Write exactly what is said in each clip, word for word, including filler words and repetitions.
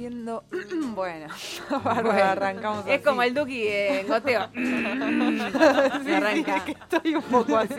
Siendo... bueno, bárbaro, arrancamos Es así. como el Duki en goteo. Sí, arranca. sí, es que estoy un poco así.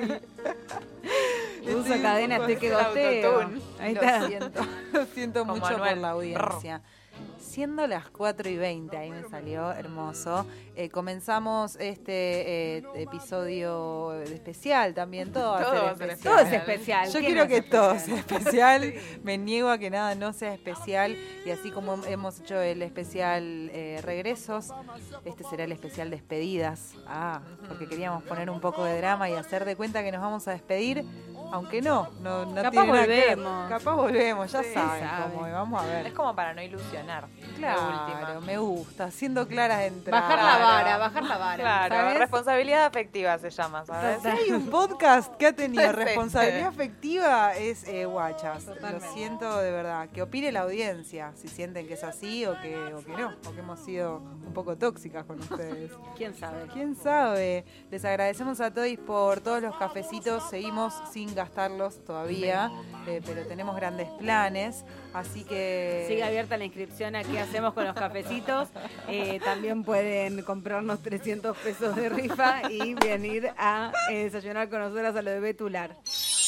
Uso Estoy un cadena, poco estoy que así. goteo. autotune. Ahí Lo está. siento, lo siento Como mucho Anuel. por la audiencia. Siendo las cuatro y veinte, ahí me salió hermoso. Eh, comenzamos este eh, episodio especial también. Todo va a Todo ser va a ser especial. Todo es especial. Yo ¿Quién quiero no que es todo especial? sea especial. Me niego a que nada no sea especial. Y así como hemos hecho el especial eh, regresos, este será el especial despedidas. Ah, porque queríamos poner un poco de drama y hacer de cuenta que nos vamos a despedir. Aunque no, no, no Capaz tiene nada que ver. volvemos. Capaz volvemos, ya Sí, saben sabe. cómo es. Vamos a ver. Es como para no ilusionar. de Claro, última. me gusta, siendo claras de entrada. Bajar la vara, bajar la vara. Claro, ¿sabes? responsabilidad afectiva se llama, ¿sabes? Si hay un podcast que ha tenido Sí. responsabilidad afectiva es eh, Guachas. Totalmente. Lo siento de verdad. Que opine la audiencia, si sienten que es así o que, o que no, o que hemos sido un poco tóxicas con ustedes. ¿Quién sabe? ¿Quién sabe? Les agradecemos a todos por todos los cafecitos. Seguimos sin gastarlos todavía, eh, pero tenemos grandes planes. Así que... Sigue abierta la inscripción a qué hacemos con los cafecitos. Eh, también pueden comprarnos trescientos pesos de rifa y venir a eh, desayunar con nosotras a lo de Betular.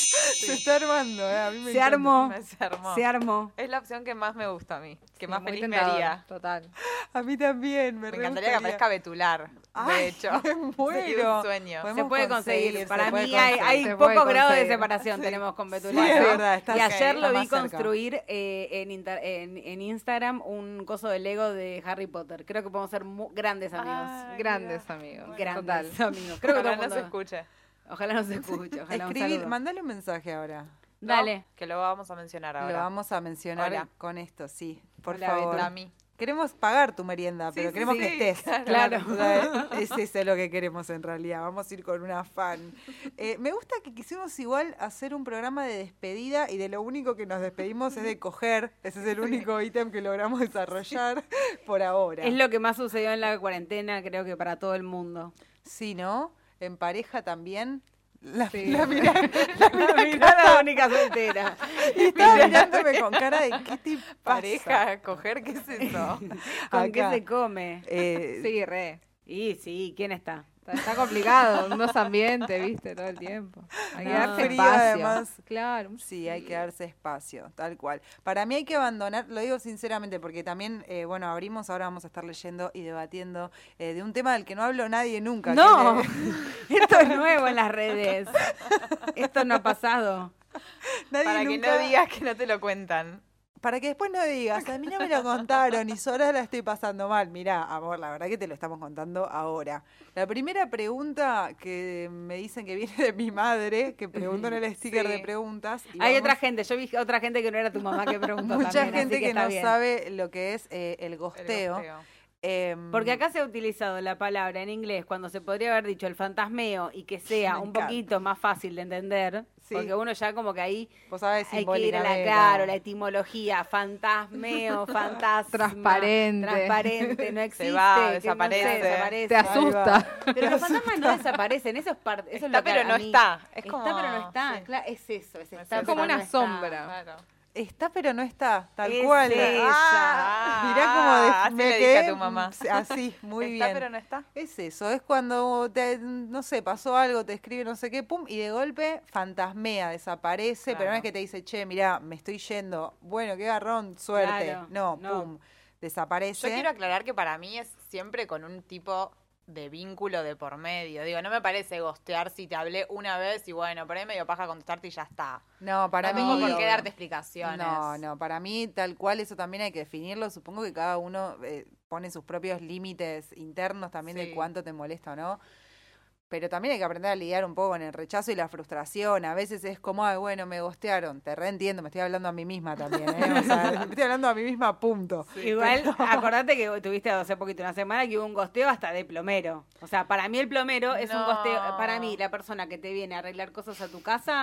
Se está armando, eh, a mí me Se encanta. armó, Se armó. se armó. Es la opción que más me gusta a mí, que Sí, más muy feliz me tentador, haría. Total. A mí también, me, Me re encantaría que gustaría. aparezca Betular, Ay, de hecho. me muero. Sería un sueño. Podemos Se puede conseguir. conseguir, Para se puede mí hay, conseguir. hay Se pocos puede grados de conseguir. separación Sí. tenemos con Sí, Betular. es ¿no? verdad, está y ok, ayer está lo vi más cerca. construir eh, en, inter- en, en Instagram un coso de Lego de Harry Potter. Creo que podemos ser mu- grandes amigos. Ay, Grandes mira. amigos. Grandes Total. amigos. Creo que todo Ojalá el no se mundo- escuche. Ojalá no se escuche. Ojalá un Escribir, saludo. mandale un mensaje ahora. ¿No? Dale. Que lo vamos a mencionar ahora. Lo vamos a mencionar Hola. con esto, sí. Por Hola, favor. Beto. A mí. Queremos pagar tu merienda, Sí, pero sí, queremos sí, que estés. claro. O sea, es eso lo que queremos en realidad. Vamos a ir con un afán. Eh, me gusta que quisimos igual hacer un programa de despedida y de lo único que nos despedimos es de coger. Ese es el único ítem que logramos desarrollar por ahora. Es lo que más sucedió en la cuarentena, creo que para todo el mundo. Sí, ¿no? En pareja también. La, Sí. la mira, la mira Mirá la única soltera. y estaba mirándome con cara de ¿qué te pasa? Pareja, coger, ¿qué es eso? ¿Con qué Acá. se come? Eh, Sí, re. Y sí, ¿quién está? Está, está complicado, unos ambientes, viste, todo el tiempo. Hay que No. darse Frío, espacio. además. Claro. Sí, hay que darse espacio, tal cual. Para mí hay que abandonar, lo digo sinceramente, porque también, eh, bueno, abrimos, ahora vamos a estar leyendo y debatiendo eh, de un tema del que no hablo nadie nunca. No, que esto es nuevo en las redes. Esto no ha pasado. nadie Para que nunca- no digas que no te lo cuentan. Para que después no digas, a mí no me lo contaron y sola la estoy pasando mal. Mirá, amor, la verdad que te lo estamos contando ahora. La primera pregunta que me dicen que viene de mi madre, que preguntó en el sticker Sí. de preguntas. y Hay vamos- otra gente, yo vi otra gente que no era tu mamá que preguntó Mucha también, así gente que, está no bien. sabe lo que es eh, el El gosteo. gosteo. Em, Porque acá se ha utilizado la palabra en inglés cuando se podría haber dicho el fantasmeo y que sea Me un encanta. poquito más fácil de entender, Sí. porque uno ya como que ahí vos sabés hay que ir a la simbólicamente. claro, la etimología, fantasmeo, fantasma, Transparente. transparente, no existe, va, que no sé, desaparece. desaparece. Te Ahí va. asusta. Pero los fantasmas no desaparecen, eso es parte, eso es Está, lo que pero a no mí- está. Es está como- pero no está, sí. claro, es eso, es, Es está, como pero una no está. sombra. Claro. Está pero no está, tal Es cual. esa. Ah, mirá Ah, cómo de- así me le dije quedé a tu mamá. así, muy Está, bien. pero no está. Es eso, es cuando te, no sé, pasó algo, te escribe no sé qué, pum, y de golpe fantasmea, desaparece, pero no Claro. es que te dice, che, mirá, me estoy yendo, bueno, qué garrón, suerte. Claro, no, no. pum, desaparece. Yo quiero aclarar que para mí es siempre con un tipo de vínculo de por medio. Digo, no me parece gostear si te hablé una vez y bueno, por ahí medio paja contestarte y ya está. No, para no mí... tengo por qué darte explicaciones. No, no, para mí tal cual eso también hay que definirlo. Supongo que cada uno eh, pone sus propios límites internos también de Sí. cuánto te molesta o no. Pero también hay que aprender a lidiar un poco con el rechazo y la frustración. A veces es como, ay, bueno, me gostearon. Te reentiendo, me estoy hablando a mí misma también. ¿eh? O sea, me estoy hablando a mí misma, punto. Igual, acordate que tuviste hace poquito, una semana, que hubo un gosteo hasta de plomero. O sea, para mí el plomero es un No. gosteo. Para mí, la persona que te viene a arreglar cosas a tu casa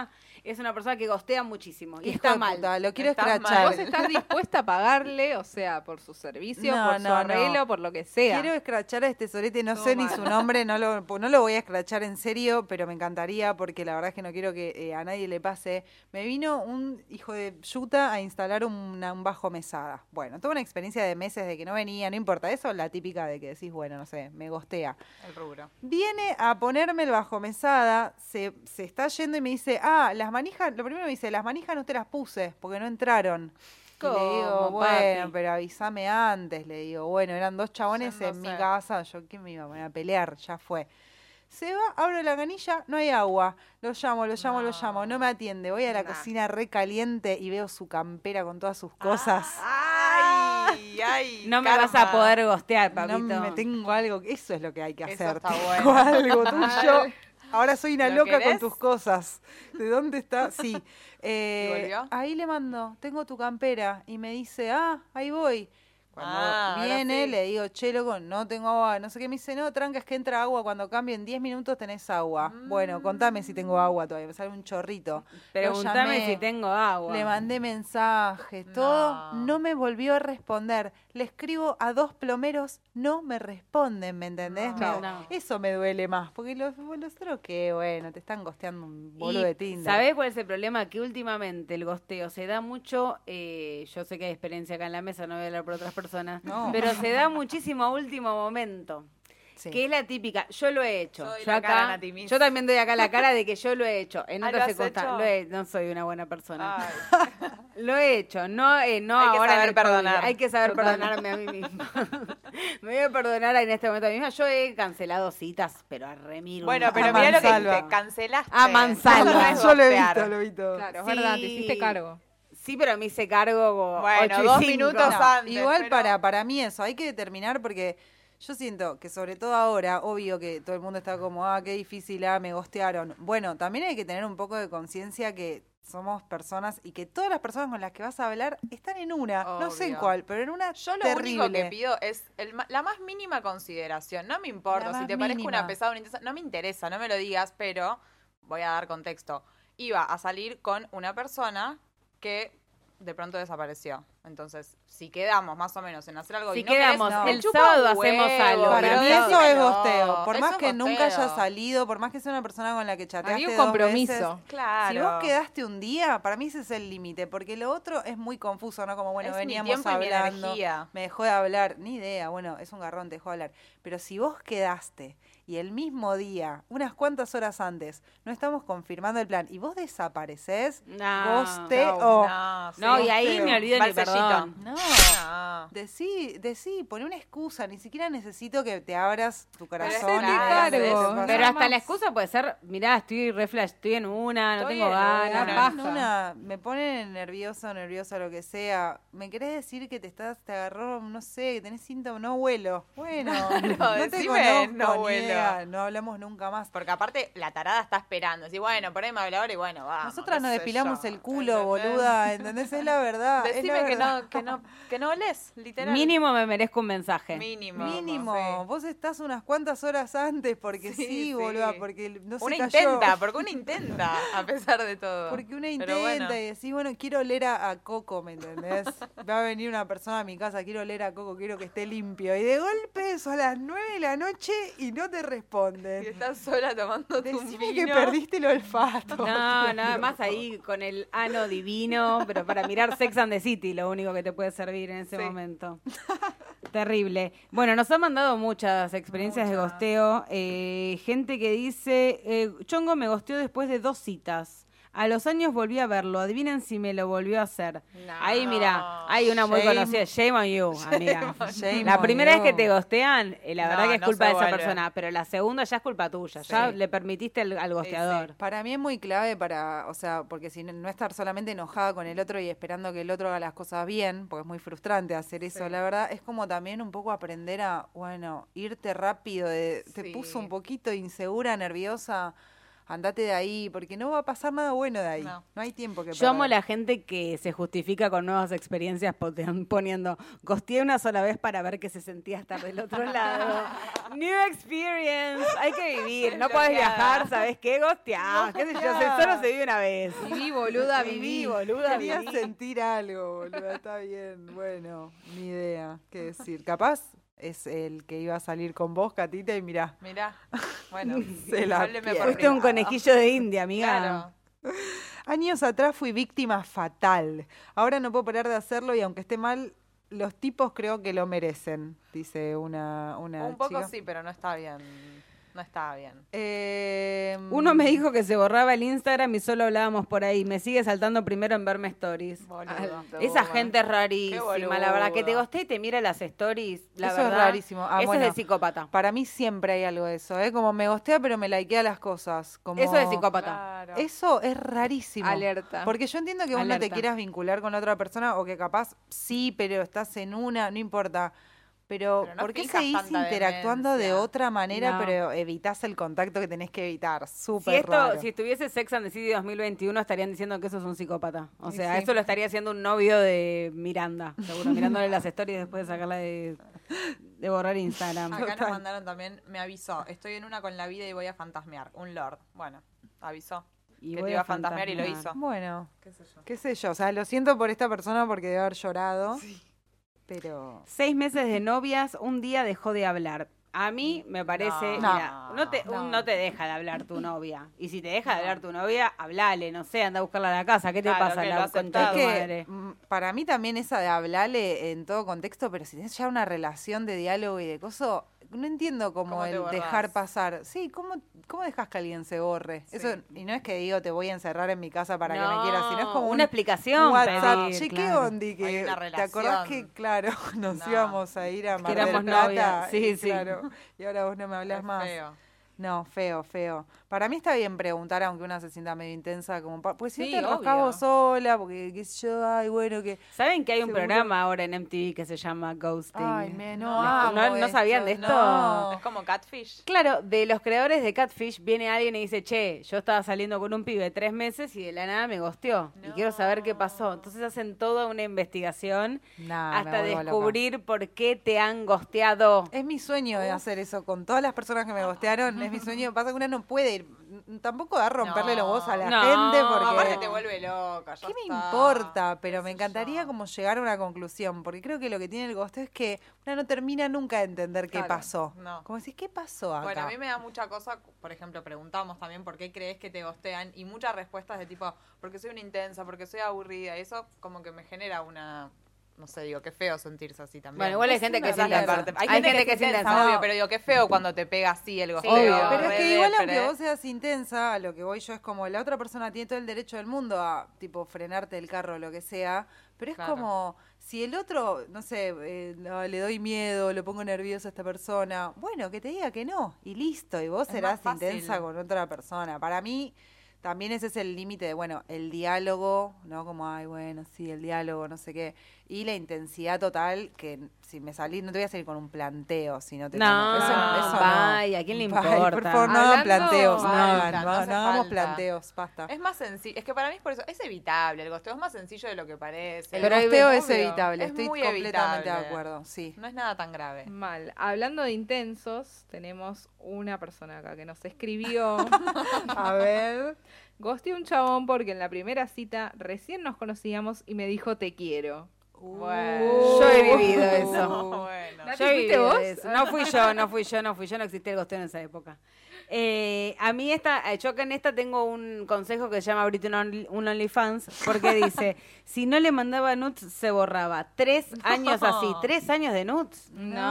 es una persona que gostea muchísimo. Y Hijo está de mal. puta, lo quiero Está escrachar. ¿Vos estás dispuesta a pagarle, o sea, por su servicio, No, por su no, no. arreglo, por lo que sea? Quiero escrachar a este sorete, no Todo sé ni mal. su nombre, no lo, no lo voy a escrachar en serio, pero me encantaría porque la verdad es que no quiero que eh, a nadie le pase. Me vino un hijo de yuta a instalar una- un bajo mesada. Bueno, tuve una experiencia de meses de que no venía, no importa, eso es la típica de que decís, bueno, no sé, me gostea. El rubro. Viene a ponerme el bajo mesada, se, se está yendo y me dice, ah, las manijas, lo primero me dice, las manijas no te las puse porque no entraron. Y le digo, ¿Cómo, bueno, papi? pero avísame antes, le digo, bueno, eran dos chabones Ya no en mi sé. casa, yo que me iba a poner a pelear, ya fue. Se va, abro la canilla, no hay agua. Lo llamo, lo llamo, lo llamo, no me atiende. Voy a la Nah. cocina recaliente y veo su campera con todas sus cosas. Ay, ay. No me karma. vas a poder gostear, No papito. me tengo algo, eso es lo que hay que Eso hacer. está Tengo bueno. algo tuyo. Ahora soy una ¿Lo loca con querés? tus cosas. ¿De dónde está? Sí. Eh, ¿Y volvió? ahí le mando, tengo tu campera. Y me dice, ah, ahí voy. Cuando Ah, ahora viene, sí. le digo, che, loco, no tengo agua. No sé qué me dice, no, tranca, es que entra agua. Cuando cambio en diez minutos tenés agua. Bueno, contame si tengo agua todavía. Me sale un chorrito. Lo Pregúntame llamé. si tengo agua. Le mandé mensajes, todo, No. no me volvió a responder. Le escribo a dos plomeros, no me responden, ¿me entendés? No. Me- No. Eso me duele más, porque los, los otros que, bueno, te están gosteando un boludo Y, de Tinder. ¿sabés cuál es el problema? Que últimamente el gosteo se da mucho, eh, yo sé que hay experiencia acá en la mesa, no voy a hablar por otras personas, No. pero se da muchísimo a último momento. Sí. Que es la típica, yo lo he hecho. Yo doy Yo la acá, cara, Nati Miss. yo también doy acá la cara de que yo lo he hecho. En Ah, ¿lo otras has circunstancias, hecho? lo he- no soy una buena persona. Ay. Lo he hecho, no, eh, no Hay que ahora en saber el COVID. perdonar. Hay que saber Total. perdonarme a mí misma. Me voy a perdonar en este momento a mí misma. Yo he cancelado citas, pero a remir. Bueno, un pero A mira lo que mansalva. te cancelaste. A mansalva. Eso no es Yo lo he gostear. visto, lo he visto. Claro, es Sí. verdad, te hiciste cargo. Sí, pero me hice cargo. Bueno, ocho y dos cinco. minutos No, antes, igual pero- para, para mí eso, hay que determinar porque yo siento que sobre todo ahora, obvio que todo el mundo está como, ah, qué difícil, ah, me gostearon. Bueno, también hay que tener un poco de conciencia que somos personas y que todas las personas con las que vas a hablar están en una, no sé en Obvio. cuál, pero en una Yo lo terrible. único que pido es el ma- la más mínima consideración. No me importa La si más te parezco mínima. una pesada o una intensa. No me interesa, no me lo digas, pero voy a dar contexto. Iba a salir con una persona que de pronto desapareció. Entonces, si quedamos más o menos en hacer algo Si y no quedamos, querés, no. me el chupa sábado un hacemos huevo, algo. Para pero mí dímelo. eso es dímelo. gosteo. Por Eso más es que nunca gosteo. hayas salido, por más que sea una persona con la que chateaste Había un dos compromiso. veces, Claro. si vos quedaste un día, para mí ese es el límite, porque lo otro es muy confuso, ¿no? Como, bueno, Es mi veníamos tiempo y mi hablando, energía. me dejó de hablar, ni idea, bueno, es un garrón, te dejó de hablar. Pero si vos quedaste y el mismo día, unas cuantas horas antes, no estamos confirmando el plan y vos desapareces, No, gosteo. No, sí. No, y ahí Gosteo. me olvido ni Balsellito. perdón. No. No. Decí, decí, poné una excusa, ni siquiera necesito que te abras tu corazón. es y claro, digas, cargo, "Eso pasa". Pero Nada hasta la más. excusa puede ser, mirá, estoy re flash, estoy en una, no Estoy tengo en ganas. una. Me baja. ponen una- me pone nervioso, nervioso, lo que sea. ¿Me querés decir que te estás, te agarró, no sé, que tenés síntomas? No vuelo. Bueno, no te decime, conozco, no ni vuelo. idea, no hablamos nunca más. Porque aparte la tarada está esperando. Así, bueno, por ahí me habla ahora y bueno, vamos. Nosotras qué nos sé depilamos yo, el culo, ¿entendés? boluda, ¿entendés? Es la verdad. es la Decime que verdad. no, que no, que no olés, literal. Mínimo me merezco un mensaje. Mínimo. Mínimo, sí. vos estás unas cuantas horas antes, porque sí, Sí, sí. boluda, porque no se Una cayó. intenta, porque una intenta, a pesar de todo. Porque una Pero intenta bueno. y decís, bueno, quiero oler a, a Coco, ¿me entendés? Va a venir una persona a mi casa, quiero oler a Coco, quiero que esté limpio. Y de golpe eso a las nueve de la noche y no te Y responden. estás sola tomando tu Decime vino. que perdiste el olfato. No, nada más ahí con el ano divino, pero para mirar Sex and the City, lo único que te puede servir en ese Sí. momento. Terrible. Bueno, nos han mandado muchas experiencias de Muchas. gosteo. Eh, gente que dice, eh, Chongo me gosteó después de dos citas. A los años volví a verlo. Adivinen si me lo volvió a hacer. No. Ahí, mira, hay una muy Shame. conocida. Shame on you, amiga. Shame La on primera you. vez que te gostean, eh, la No, verdad que es no culpa se de esa vuelve. persona. Pero la segunda ya es culpa tuya. Ya Sí. le permitiste al, al gosteador. Para mí es muy clave para, o sea, porque si no, no estar solamente enojada con el otro y esperando que el otro haga las cosas bien, porque es muy frustrante hacer eso, Sí. la verdad, es como también un poco aprender a, bueno, irte rápido, de, te Sí. puso un poquito insegura, nerviosa, andate de ahí, porque no va a pasar nada bueno de ahí. No. No hay tiempo que Yo perder. amo la gente que se justifica con nuevas experiencias poten- poniendo, gosteé una sola vez para ver qué se sentía estar del otro lado. New experience, hay que vivir, no podés Bloqueada. viajar, ¿sabes qué? Gosteás, qué sé yo, se- solo se vive una vez. Viví, boluda, Viví, viví. boluda, Quería viví. sentir algo, boludo, está bien. Bueno, ni idea qué decir. Capaz es el que iba a salir con vos, Catita, y mirá, Mirá, bueno, Se la hábleme por pierde. Fuiste un privado. conejillo de India, amiga. Claro. años atrás fui víctima fatal. Ahora no puedo parar de hacerlo y aunque esté mal, los tipos creo que lo merecen, dice una, una Un poco chica. sí, pero no está bien. No está bien. Eh, Uno me dijo que se borraba el Instagram y solo hablábamos por ahí. Me sigue saltando primero en verme stories. Boludo. Alto. Esa Toma. gente es rarísima, Qué la verdad. Que te boludo. gosté y te mira las stories, la Eso verdad. es rarísimo. Ah, eso bueno, es de psicópata. Para mí siempre hay algo de eso, ¿eh? Como me gostea pero me likea las cosas. Como... Eso es psicópata. Claro. Eso es rarísimo. Alerta. Porque yo entiendo que vos no te Alerta. quieras vincular con la otra persona o que capaz sí, pero estás en una, no importa. Pero, Pero no ¿por qué finjas seguís tanta interactuando de demencia. otra manera, No. pero evitás el contacto que tenés que evitar? Si Súper esto, raro. si estuviese Sex and the City dos mil veintiuno estarían diciendo que eso es un psicópata. O Sí, sea, sí. eso lo estaría haciendo un novio de Miranda, seguro, mirándole las stories después de sacarla de, de borrar Instagram. Acá Total. nos mandaron también, me avisó, estoy en una con la vida y voy a fantasmear. Un lord. Bueno, avisó. Y que voy te iba a a fantasmear y lo fantasmear. hizo. Bueno, ¿Qué sé yo? qué sé yo. O sea, lo siento por esta persona porque debe haber llorado. Pero... Seis meses de novias, un día dejó de hablar. A mí me parece, No. mira, no te, No. un- no te deja de hablar tu novia. Y si te deja de hablar tu novia, hablale, no sé, anda a buscarla a la casa. ¿Qué te Claro, pasa, que la lo concha de aceptado. tu Es madre? que mm, para mí también esa de hablarle en todo contexto, pero si tenés ya una relación de diálogo y de coso, no entiendo cómo ¿Cómo te el borrás? dejar pasar. Sí, ¿cómo, cómo dejas que alguien se borre? Sí. Eso, y no es que digo te voy a encerrar en mi casa para que me No, quieras, sino es como una un explicación. WhatsApp. pedir, Che, ¿qué claro. ondi? Que, Hay una ¿te acordás relación. que, claro, nos No. íbamos a ir a Que Mar del éramos Plata? novias, sí, y sí. claro, y ahora vos no me hablas Es más. feo. No, feo, feo. Para mí está bien preguntar, aunque una se sienta medio intensa, como, pa- pues si no Sí, te enroscás obvio. vos sola, porque qué sé yo, ay, bueno, que... ¿Saben que hay un Seguro. programa ahora en M T V que se llama Ghosting? Ay, me no, No, amo ¿no- no sabían de esto? No. Es como Catfish. Claro, de los creadores de Catfish viene alguien y dice, che, yo estaba saliendo con un pibe tres meses y de la nada me gosteó. Y quiero saber qué pasó. Entonces hacen toda una investigación Nah, me hasta vuelvo loca. descubrir por qué te han gosteado. Es mi sueño de hacer eso con todas las personas que me gostearon. Es mi sueño. Pasa que una no puede ir. n- Tampoco da a romperle No. los voz a la No, gente Aparte porque. te vuelve loca. ya ¿Qué me está. importa? Pero me Qué sé encantaría yo. como llegar a una conclusión. Porque creo que lo que tiene el gosteo es que una no termina nunca de entender qué Claro, pasó. no. Como decís, ¿qué pasó acá? Bueno, a mí me da mucha cosa, por ejemplo, preguntamos también por qué crees que te gostean y muchas respuestas de tipo, porque soy una intensa, porque soy aburrida, y eso como que me genera una, no sé, digo, qué feo sentirse así también. Bueno, igual hay Es gente una que es mala intensa. parte. Hay, gente, que, es intensa, no. obvio, pero digo, qué feo cuando te pega así el gosteo. Obvio. Pero es re que igual depre. aunque vos seas intensa, a lo que voy yo es como la otra persona tiene todo el derecho del mundo a tipo frenarte el carro o lo que sea, pero es Claro. como si el otro, no sé, eh, no, le doy miedo, lo pongo nervioso a esta persona, bueno, que te diga que no y listo, y vos Es serás más fácil. intensa con otra persona. Para mí también ese es el límite de, bueno, el diálogo, ¿no? Como, ay, bueno, sí, el diálogo, no sé qué. Y la intensidad total, que si me salís, no te voy a salir con un planteo, si no te No, conozco. Eso, eso no. bye, ¿a quién le Bye, importa? por favor, no hagan Hablando- planteos, no, Falta, hagan, no no, hace no hagamos falta. planteos, basta. Es más sencillo, es que para mí es por eso, es evitable, el gosteo es más sencillo de lo que parece. El Pero hay gosteo veces- es obvio, evitable, es estoy muy completamente de evitable. acuerdo, sí. No es nada tan grave. Mal. Hablando de intensos, tenemos una persona acá que nos escribió. A ver. Gosteé a un chabón porque en la primera cita recién nos conocíamos y me dijo te quiero. Bueno. Yo he vivido eso. Bueno. Nati, Yo he ¿fuiste vivido vos? eso. No fui yo, no fui yo, no fui yo, no existía el gosteo en esa época. Eh, a mí esta, eh, yo acá en esta tengo un consejo que se llama abrirte un, only- un OnlyFans, porque dice, si no le mandaba nudes, se borraba. Tres años así, tres años de nudes.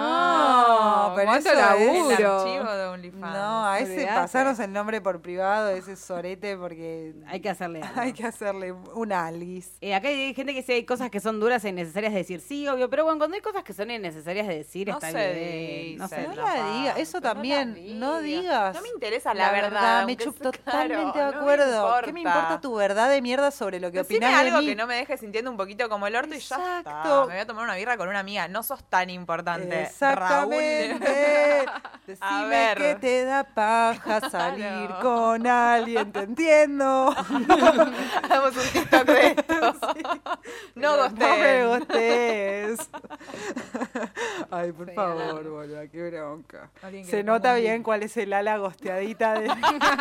No, pero ¿cuánto eso es- El laburo? archivo de OnlyFans. No, a ese Olvidate. pasarnos el nombre por privado, ese sorete, porque Hay que hacerle algo. hay que hacerle un alguis. Eh, acá hay gente que dice hay cosas que son duras e innecesarias de decir, sí, obvio, pero bueno, cuando hay cosas que son innecesarias de decir, decir No está se bien. No dice, sé. No no la pasa, digas, eso no la también, no digas. No me interesa la la, verdad. me aunque chup sea- totalmente claro, de no acuerdo. me ¿Qué me importa tu verdad de mierda sobre lo que Decime opinás de algo mí? que no me deje sintiendo un poquito como el orto y ya está. Exacto. Me voy a tomar una birra con una amiga. No sos tan importante, Exactamente. Raúl. Decime ver. que te da paja salir Claro. con alguien, te entiendo. Hagamos un TikTok de esto. No No me gosteen. gostes. Ay, por Sí, favor, Alan. boludo, qué bronca. Alguien que Se le ponga nota un bien link. cuál es el ala gosteadita de...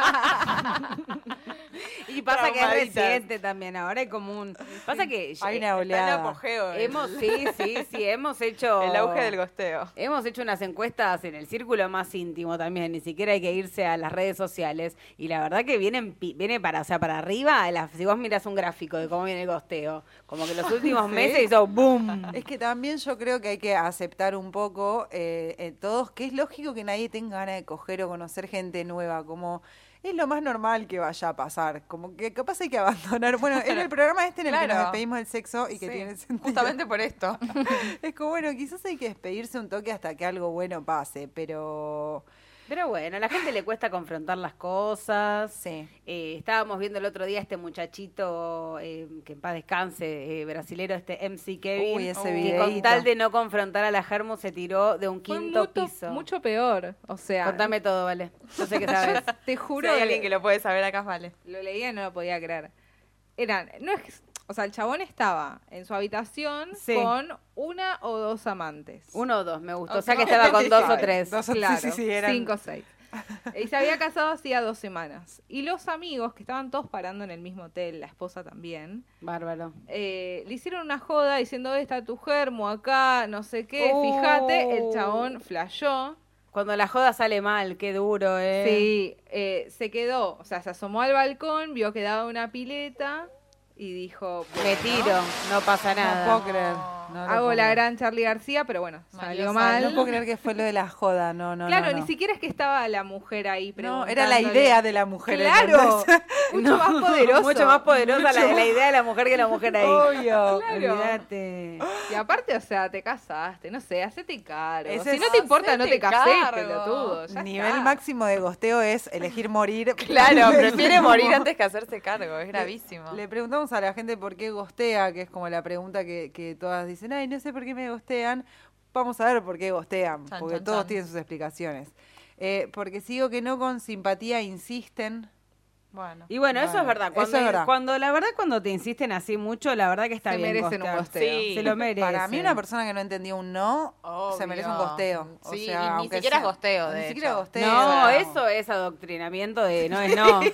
Y pasa que es Traumaditas. reciente también, ahora hay como un... Pasa que Hay eh, una Está en oleada. apogeo. el- hemos, sí, sí, sí, hemos hecho... El auge del gosteo. Hemos hecho unas encuestas en el círculo más íntimo también, ni siquiera hay que irse a las redes sociales. Y la verdad que vienen, pi- viene para, o sea, para arriba, la- si vos mirás un gráfico de cómo viene el gosteo, como que los últimos Sí. meses hizo boom. Es que también yo creo que hay que aceptar un poco eh, eh, todos que es lógico que nadie tenga ganas de coger o conocer gente nueva, como es lo más normal que vaya a pasar, como que capaz hay que abandonar, bueno, en el programa este en el que nos Claro. despedimos del sexo y que Sí, tiene sentido. justamente por esto. Es como, bueno, quizás hay que despedirse un toque hasta que algo bueno pase, pero Pero bueno, a la gente le cuesta confrontar las cosas. sí. Eh, estábamos viendo el otro día este muchachito, eh, que en paz descanse, eh, brasilero, este M C Kevin, Uy, ese que videíto. con tal de no confrontar a la Germu se tiró de un Fue quinto mucho, piso. mucho peor. O sea, Contame todo, vale. Yo sé que sabes. te Si juro hay que alguien que lo puede saber acá, vale. lo leía y no lo podía creer. Eran, no es, o sea, el chabón estaba en su habitación Sí. con una o dos amantes. Uno o dos, me gustó. O Ok. sea que estaba con dos o Sabe, tres. Dos o- sí, Claro, sí, sí, eran- cinco o seis. Y se había casado hacía dos semanas. Y los amigos, que estaban todos parando en el mismo hotel, la esposa también, Bárbaro. eh, le hicieron una joda diciendo, está tu germo acá, no sé qué, Oh. fíjate, el chabón flashó. Cuando la joda sale mal, qué duro, ¿eh? Sí, eh, se quedó, o sea, se asomó al balcón, vio que daba una pileta y dijo, Me tiro, no pasa No nada. puedo creer. no lo hago puedo la creer. gran Charlie García, pero bueno, salió Valiosa. mal. No puedo creer que fue lo de la joda, no, no, claro, no, no. ni siquiera es que estaba la mujer ahí No, era la preguntándole. idea de la mujer. Claro, ¿entendés? mucho más poderoso. Mucho más poderosa Mucho la, más- la idea de la mujer que la mujer ahí. Obvio. Claro. Olvídate. Y aparte, o sea, te casaste, no sé, hacete cargo. Ese Si es- no te importa, no te Hacete cases, cargo. pelotudo. ya Nivel está. máximo de gosteo es elegir morir. Claro, prefiere morir antes que hacerse cargo. Es gravísimo. Le preguntamos a la gente por qué gostea, que es como la pregunta que, que todas dicen, ay, no sé por qué me gostean. Vamos a ver por qué gostean, Chan, porque chan, todos chan. tienen sus explicaciones. Eh, porque si digo que no con simpatía insisten. Bueno. Y bueno, eso Bueno, es verdad. eso Cuando, es verdad. cuando la verdad cuando te insisten así mucho, la verdad que está Se bien. merecen un gostear. gosteo. Sí. Se lo merecen. Para mí una persona que no entendió un no se merece un Obvio. gosteo. O Sí, sea, y ni aunque siquiera sea- es gosteo, de Ni siquiera hecho. gosteo. No, eso es adoctrinamiento de no es no.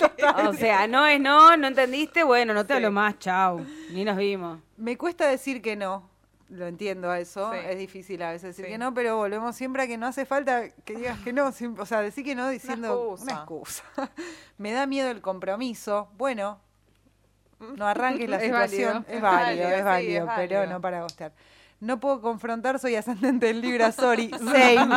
O sea, no es no, no entendiste, bueno, no te hablo más, chau. Ni nos vimos. Me cuesta decir que no. Lo entiendo a eso, Sí. es difícil a veces decir Sí. que no, pero volvemos siempre a que no hace falta que digas que no, siempre- o sea, decir que no diciendo excusa. una excusa. Me da miedo el compromiso, bueno, no arranques la Es válido. situación, es Es válido, válido, es sí, válido, es pero válido. no para gostear. No puedo confrontar, soy ascendente en Libra, sorry, same.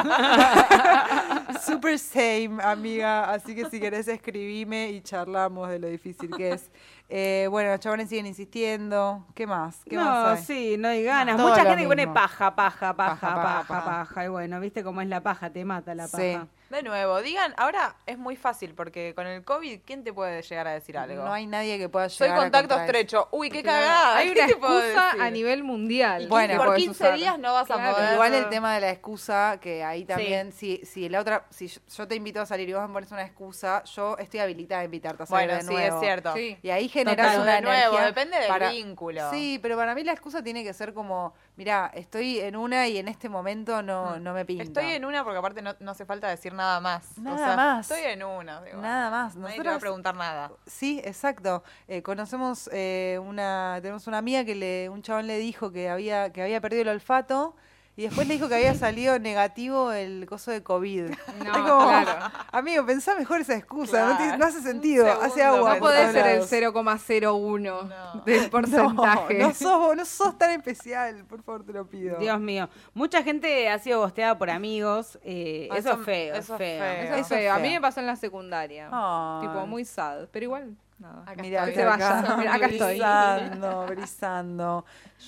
Super same, amiga, así que si querés escribime y charlamos de lo difícil que es. Eh, bueno, los chabones siguen insistiendo, ¿qué más? ¿Qué No, más hay? sí, no hay ganas. Todo Mucha lo gente que pone mismo. paja, paja, paja, Paja, paja, paja, paja, paja. Y bueno, viste cómo es la paja, te mata la Sí. paja. De nuevo, digan, ahora es muy fácil porque con el COVID, ¿quién te puede llegar a decir algo? No hay nadie que pueda Soy llegar a contacto contradecir. estrecho. Uy, qué Claro. cagada. Hay ¿Qué una te puedo excusa decir? a nivel mundial. Bueno, que por podés quince usar. días no vas a Claro. poder. Igual el tema de la excusa, que ahí también, si, si la otra, si yo, yo te invito a salir y vos me pones una excusa, yo estoy habilitada a invitarte a salir Bueno, de sí, nuevo. es cierto. Sí. Y ahí generas Total, una de nuevo, energía depende del para- vínculo. Sí, pero para mí la excusa tiene que ser como, mira, estoy en una y en este momento no, no me pinta. Estoy en una porque aparte no, no hace falta decir nada más. Nada O sea, más. Estoy en una. digo, Nada más. Nadie te va a Nosotras- preguntar nada. Sí, exacto. Eh, conocemos eh, una, tenemos una amiga que le, un chabón le dijo que había, que había perdido el olfato y después le dijo que había salido negativo el coso de COVID. No, Es como, claro. amigo, pensá mejor esa excusa, no, Claro. tiene- no hace sentido, Un hace segundo agua. No por podés todos ser el lados. cero coma cero uno No. del porcentaje. No, no sos, no sos tan especial, por favor, te lo pido. Dios mío. Mucha gente ha sido gosteada por amigos. eh, Ah, eso eso- es feo, eso es es feo. feo. Eso es Eso es feo. A feo. mí me pasó en la secundaria. Ay. Tipo, muy sad. Pero igual, Nada. Acá Mira, estoy. que se vaya. Mira, acá estoy. Brisando, brisando.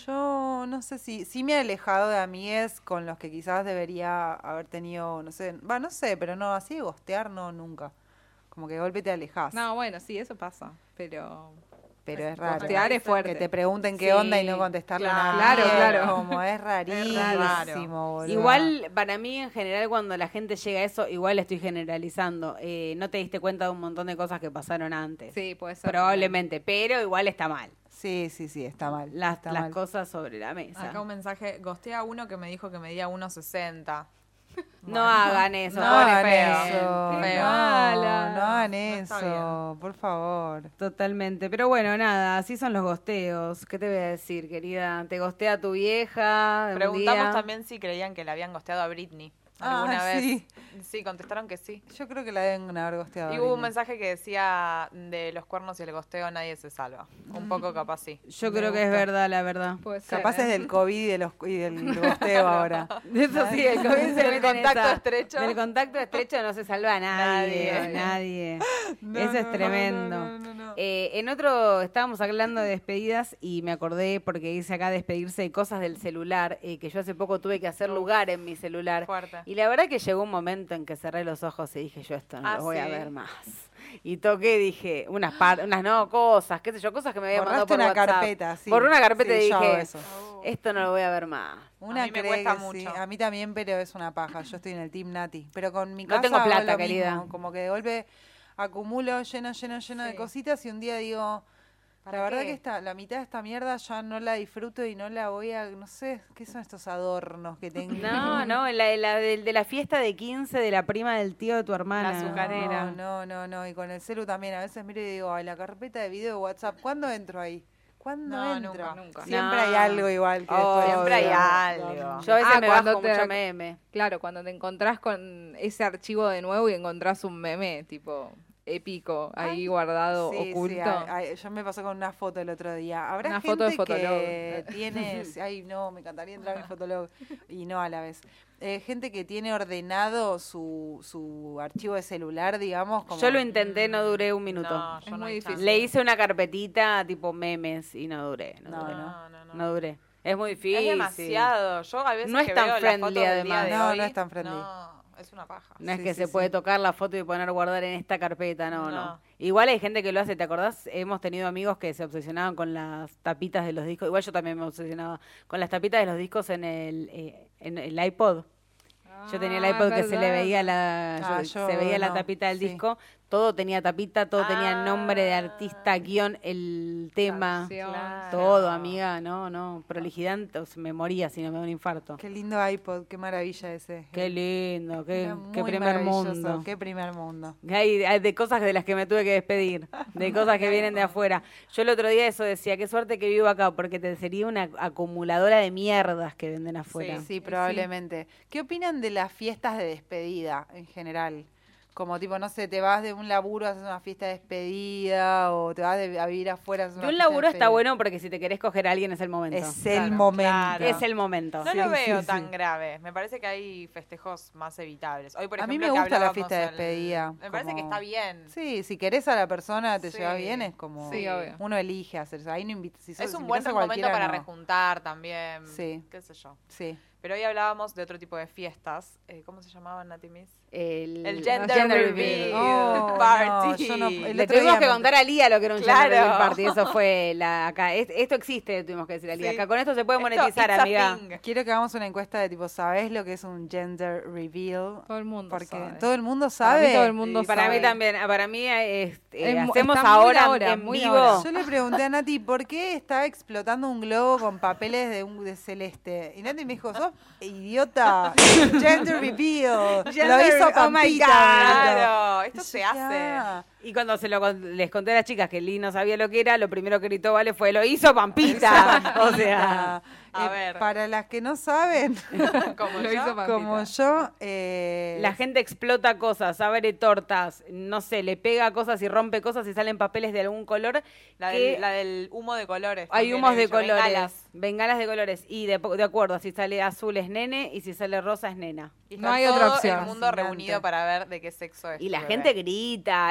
Yo no sé si, sí me he alejado de amigues con los que quizás debería haber tenido, no sé, va, no sé, pero no, así de gostear no, nunca. Como que de golpe te alejás. No, bueno, sí, eso pasa. Pero Pero es raro. gostear es fuerte. Que te pregunten qué Sí, onda y no contestarle claro, nada. claro, claro. Como es rarísimo, raro. boludo. Igual, para mí, en general, cuando la gente llega a eso, igual estoy generalizando. Eh, no te diste cuenta de un montón de cosas que pasaron antes. sí, puede ser. Probablemente, pero igual está mal. Sí, sí, sí, está mal. Las, está las mal. cosas sobre la mesa. Acá un mensaje, gostea a uno que me dijo que medía uno sesenta. No hagan eso, No pobre hagan feo. eso, Qué no, mala. no hagan No está eso, por favor. Totalmente. Pero bueno, nada, así son los gosteos. ¿Qué te voy a decir, querida? ¿Te gostea tu vieja? de un Preguntamos día? también si creían que le habían gosteado a Britney alguna Ah, vez. sí. Sí, contestaron que sí. Yo creo que la deben haber gosteado. Y a hubo un Britney. mensaje que decía de los cuernos y el gosteo nadie se salva. Un poco capaz sí. Yo Me creo que es gusta. verdad, la verdad. Puede ser, Capaz ¿eh? es del COVID y, de los, y del gosteo ahora. Eso sí, el COVID se Del mete en contacto esa. estrecho. Del contacto estrecho no se salva a nadie. Nadie. Nadie. No, Eso no, es no, tremendo. no, no, no, no. Eh, en otro, estábamos hablando de despedidas y me acordé porque hice acá despedirse de cosas del celular, eh, que yo hace poco tuve que hacer lugar en mi celular. Fuerte. Y la verdad que llegó un momento en que cerré los ojos y dije, yo esto no Ah, lo voy a ¿sí? ver más. Y toqué, dije, unas par unas no cosas, qué sé yo, cosas que me había mandado Borraste por una WhatsApp. carpeta, sí. Por una carpeta Sí, yo hago dije, eso. esto no lo voy a ver más. Una A mí me cree cuesta que sí, mucho. a mí también, pero es una paja. Yo estoy en el Team Nati. Pero con mi No casa tengo hago plata, lo querida. mismo, como que de golpe acumulo lleno, lleno, lleno de Sí. cositas y un día digo, la ¿Para verdad qué? que esta, la mitad de esta mierda ya no la disfruto y no la voy a, no sé, ¿qué son estos adornos que tengo? No, no, la, la de, de la fiesta de quince de la prima del tío de tu hermana. La azucarera. No, no, no, no. Y con el celu también. A veces miro y digo, ay, la carpeta de video de WhatsApp, ¿cuándo entro ahí? ¿Cuándo No, entro? nunca. Nunca. Siempre No. hay algo igual que Oh, después- Siempre hay Obvio. algo. Yo a veces Ah, me cuando bajo te- mucho meme. Claro, cuando te encontrás con ese archivo de nuevo y encontrás un meme, tipo, épico, ahí Ay, guardado, Sí, oculto. sí, ay, ay, yo me pasó con una foto el otro día. Habrá Una gente foto de que Fotolog. tiene, ay no, me encantaría entrar a mi Fotolog y no a la vez. Eh, gente que tiene ordenado su, su archivo de celular, digamos. Como, Yo lo intenté, no duré un minuto. No, Es yo no muy hay difícil. chance. Le hice una carpetita tipo memes y no duré. No, No, duré. No, no, no. No duré. Es muy difícil. Es demasiado. Yo a veces No es que tan veo las friendly, fotos del día además. de No, hoy, no es tan friendly. No, es una paja. No es Sí, que sí, se sí. puede tocar la foto y poner guardar en esta carpeta, no, no, No. Igual hay gente que lo hace, ¿te acordás? Hemos tenido amigos que se obsesionaban con las tapitas de los discos. Igual yo también me obsesionaba con las tapitas de los discos en el, eh, en el iPod. Yo tenía el Ah, iPod que es se le verdad. veía la Ah, yo- yo se veía la no, tapita del sí. disco, todo tenía tapita, todo tenía el nombre de Ah. artista, guión, el tema, Canción. Claro. todo, amiga, no, no, prolijidad, entonces me moría si no me da un infarto. Qué lindo iPod, qué maravilla ese. Qué lindo, qué, Era qué muy primer maravilloso, mundo. Qué primer mundo. Hay, hay de cosas de las que me tuve que despedir, de cosas que vienen de afuera. Yo el otro día eso decía, qué suerte que vivo acá, porque te sería una acumuladora de mierdas que venden afuera. Sí, probablemente. ¿Qué opinan de las fiestas de despedida en general? Como tipo, no sé, te vas de un laburo, haces una fiesta de despedida o te vas de- a vivir afuera. haces De una un fiesta de laburo está despedida. bueno porque si te querés coger a alguien es el momento. Es el Claro, momento. claro. Es el momento. No Sí, lo sí, veo sí. tan grave. Me parece que hay festejos más evitables. Hoy, por A mí ejemplo, me que gusta la hablábamos fiesta de el- despedida, Me parece que como- está bien. Sí, si querés a la persona, te Sí. lleva bien, es como Sí, obvio. uno elige hacer eso. Ahí no invita, si sos- Es si un buen invitas a momento cualquiera, para no. rejuntar también. Sí. Qué sé yo. Sí. Pero hoy hablábamos de otro tipo de fiestas. Eh, ¿Cómo se llamaban, Nati Miss? El, El los gender reveal. Oh, Party. no, yo no- el Le otro tuvimos día que me- contar a Lía lo que era un Claro. gender reveal party. Eso fue la acá. Es- esto existe, tuvimos que decir a Lía. Sí. Acá con esto se puede Esto, monetizar, it's a amiga. thing. Quiero que hagamos una encuesta de tipo, ¿sabés lo que es un gender reveal? Todo el mundo Porque sabe. todo el mundo Para sabe. mí todo el mundo Para sabe. mí también, para mí eh, este, Es mu- hacemos está muy ahora ahora, en muy vivo. ahora. Yo le pregunté a Nati, ¿por qué está explotando un globo con papeles de un de celeste? Y Nati me dijo, sos idiota. Gender reveal. Lo Gender- hizo oh my Pampita. God. me dijo. Claro, esto Y se yo, hace. "Ah". Y cuando se lo con- les conté a las chicas que Lee no sabía lo que era, lo primero que gritó Vale fue, lo hizo Pampita. O sea, A Eh, ver. para las que no saben, Como Lo yo. hizo Pampita. como yo, eh, la gente explota cosas, abre tortas, no sé, le pega cosas y rompe cosas y salen papeles de algún color. La que del, la del humo de colores. hay también humos he de visto, colores, bengalas. bengalas de colores. Y de, de acuerdo, si sale azul es nene y si sale rosa es nena. Y No está hay otra todo opción. el mundo Fascinante. reunido para ver de qué sexo es. Y la tu gente bebé. grita, hay No, festejo,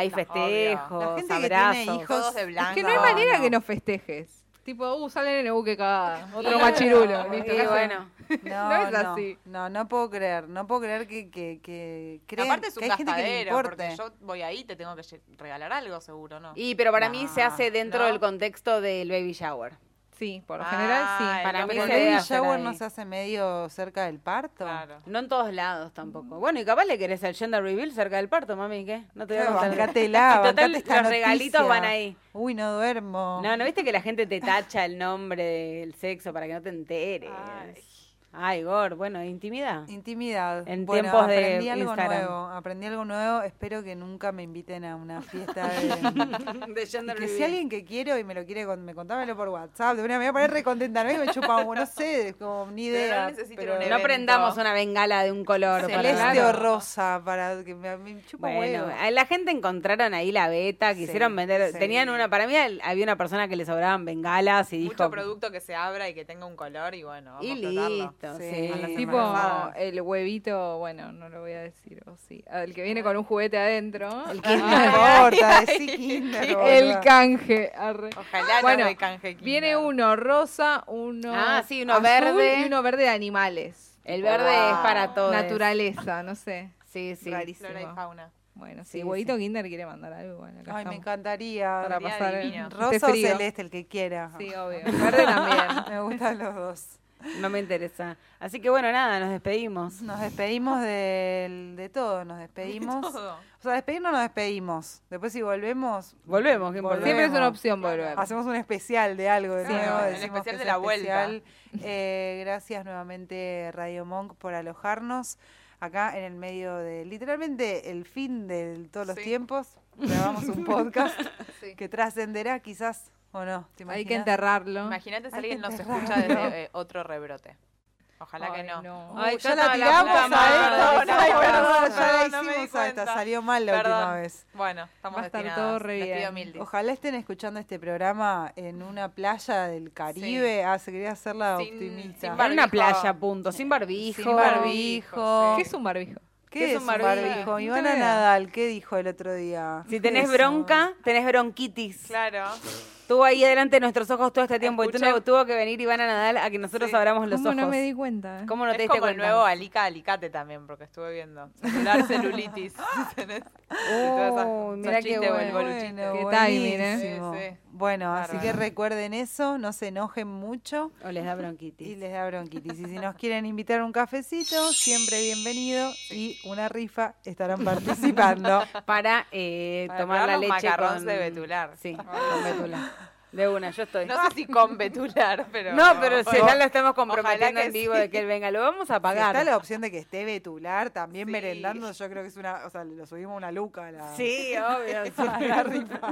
lejos, La gente que abrazos. tiene hijos Todos de blanco. Es que no hay No, manera no. que no festejes. Tipo, uh, sale nene, uh, qué cagada. Otro Y machirulo. bueno, Listo, y ¿qué bueno. No, No es no, así. No, no puedo creer. No puedo creer que, que, que crean Aparte es que un hay gente que le gastadero, importe. porque yo voy ahí y te tengo que lle- regalar algo seguro, ¿no? Y pero para mí se No, hace dentro ¿no? del contexto del baby shower. Sí, por lo Ah, general sí. el Para mí Pero el se baby debe hacer shower ahí. no se hace medio cerca del parto. Claro. No en todos lados tampoco. Bueno, y capaz le querés el gender reveal cerca del parto, mami, ¿qué? No te voy a Claro, contar. bancátela, Y total, bancate esta los regalitos noticia. van ahí. Uy, no duermo. No, ¿no viste que la gente te tacha el nombre del sexo para que no te enteres? Ay. Ay, Gor, bueno, intimidad. Intimidad. En bueno, tiempos de aprendí algo Instagram. nuevo. Aprendí algo nuevo. Espero que nunca me inviten a una fiesta de... De Y gender que si reveal. alguien que quiero y me lo quiere, con- me contámelo por WhatsApp. De una me voy a poner recontenta. No es que me chupa un, no sé, como ni Pero no idea. necesito pero un No evento. prendamos una bengala de un color. para- celeste Claro. o rosa para que me, me chupa un Bueno, huevo. a la gente encontraron ahí la beta, quisieron Sí, vender, sí. tenían una, para mí al- había una persona que le sobraban bengalas y dijo, Mucho producto que se abra y que tenga un color y bueno, vamos y a explotarlo. listo, Sí, sí. a la Tipo Embarazada. el huevito, bueno, no lo voy a decir, o sí. El que viene con un juguete adentro. El No Kinder. importa, decí Kinder. El boluda. canje. arre. Ojalá Bueno, no me canje Kinder. Viene uno rosa, uno Ah, sí, uno azul verde. y uno verde de animales. El verde Wow. es para todos. Naturaleza, no sé. Sí, sí. Rarísimo. Flora y fauna. Bueno, Sí, sí, huevito Kinder quiere mandar algo. Bueno, acá Ay, me estamos. encantaría. Para Sería pasar divino. este Rosa o frío. celeste, el que quiera. Sí, obvio. Verde también. Me gustan los dos. No me interesa. Así que bueno, nada, nos despedimos. Nos despedimos del- de todo, nos despedimos. Todo. O sea, despedirnos nos despedimos. Después si volvemos... Volvemos, ¿quién volvemos? Siempre es una opción volver. Hacemos un especial de algo de Sí, nuevo. el decimos especial que de es la vuelta. especial. Eh, gracias nuevamente Radio Monk por alojarnos acá en el medio de literalmente el fin de todos los Sí. tiempos. Grabamos un podcast Sí. que trascenderá quizás o no. ¿Te Hay que imaginas? enterrarlo. Imagínate si Hay alguien que nos enterrarlo. escucha desde eh, otro rebrote. Ojalá que Ay, no. Uy, Ay, ya yo la no, la tiramos puta a madre, esta. perdón, Ay, perdón, perdón, ya la perdón, no me di hicimos a esta. cuenta. Salió mal la Perdón. última vez. Bueno, estamos Va a estar destinadas. todo re Les pido bien. mil dis- Ojalá estén escuchando este programa en una playa del Caribe. Ah, se quería hacerla Sin- optimista. sin En una barbijo. playa, punto. Sin barbijo. Sin barbijo. ¿Qué es un barbijo? ¿Qué es un barbijo? No Ivana tengo idea. Nadal, ¿qué dijo el otro día? Si ¿Qué tenés es eso? bronca, tenés bronquitis. Claro. Estuvo ahí delante de nuestros ojos todo este tiempo y tú Escuché- no, tuvo que venir Ivana Nadal a que nosotros Sí. abramos los ¿Cómo ojos. no me di cuenta? ¿Cómo no te es diste como el cuenta? nuevo Alica Alicate también, porque estuve viendo. Celular, celulitis. ¿Tenés? Y todas esas- Uy, esos mirá qué chistes, bueno. el boluchiste. Bueno, Qué timing, ¿eh? buenísimo. Sí, sí. Bueno, así que Bárbaro. recuerden eso, no se enojen mucho O les da bronquitis. y les da bronquitis. Y si nos quieren invitar a un cafecito, siempre bienvenido y una rifa estarán participando. Para, eh, Para tomar la probar los leche macarrons con... de betular. Sí, con betula. De una, yo estoy. No sé si con betular, pero... No, pero si ya lo estamos Ojalá comprometiendo que en vivo sí. de que él venga, lo vamos a Si pagar. está la opción de que esté betular, también Sí. merendando, yo creo que es una, o sea, lo subimos a una luca. a La, Sí, obvio. a la rifa.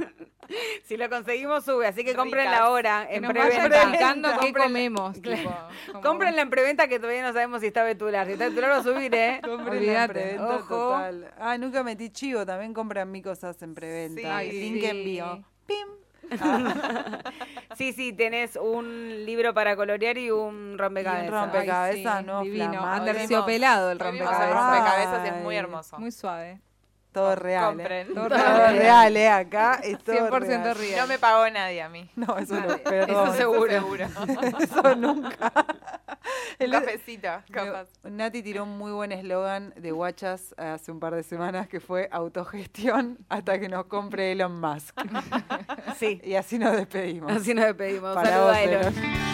Si lo conseguimos, sube. Así que Ricas. comprenla ahora Que en nos vayan preventa. indicando qué Compren- comemos. tipo, como- Cómprenla en preventa que todavía no sabemos si está betular. Si está betular va a subir, ¿eh? Compren Olvídate. en preventa Ojo. total. Ah, nunca metí chivo, también compran mi cosas en preventa. Sí. Ay, Link sí. envío. Pim. Sí, sí, tenés un libro para colorear y un rompecabezas. Y un rompecabezas. Ay, Cabeza, no, divino. flamante. Aterciopelado el Hoy vimos el rompecabezas. rompecabezas y es muy Ay. hermoso. Muy suave. Todo real. Compren. Eh. Todo Todo real. real, ¿eh? Acá es todo cien por ciento real. real. No me pagó nadie a mí. No, eso no, Nadie. perdón. Eso seguro. Eso nunca. Un El- cafecito, capaz. Nati tiró un muy buen eslogan de Guachas hace un par de semanas que fue autogestión hasta que nos compre Elon Musk. Sí, Y así nos despedimos. así nos despedimos. Para Saludos vos, a Elon. Elon.